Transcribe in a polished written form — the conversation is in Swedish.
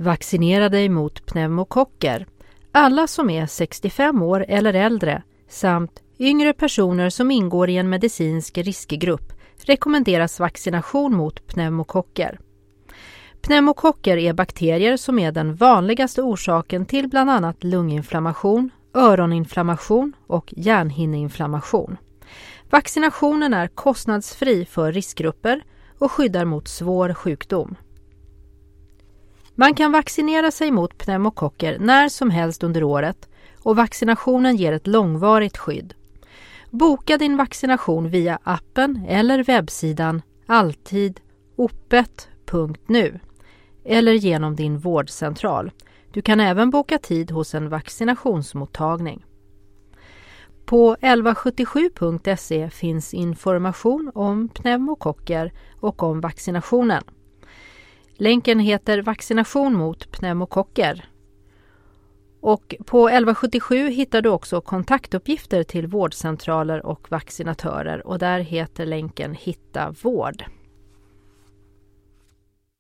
Vaccinera dig mot pneumokocker. Alla som är 65 år eller äldre samt yngre personer som ingår i en medicinsk riskgrupp rekommenderas vaccination mot pneumokocker. Pneumokocker är bakterier som är den vanligaste orsaken till bland annat lunginflammation, öroninflammation och hjärnhinneinflammation. Vaccinationen är kostnadsfri för riskgrupper och skyddar mot svår sjukdom. Man kan vaccinera sig mot pneumokocker när som helst under året och vaccinationen ger ett långvarigt skydd. Boka din vaccination via appen eller webbsidan alltidoppet.nu eller genom din vårdcentral. Du kan även boka tid hos en vaccinationsmottagning. På 1177.se finns information om pneumokocker och om vaccinationen. Länken heter vaccination mot pneumokocker. Och på 1177 hittar du också kontaktuppgifter till vårdcentraler och vaccinatörer och där heter länken Hitta vård.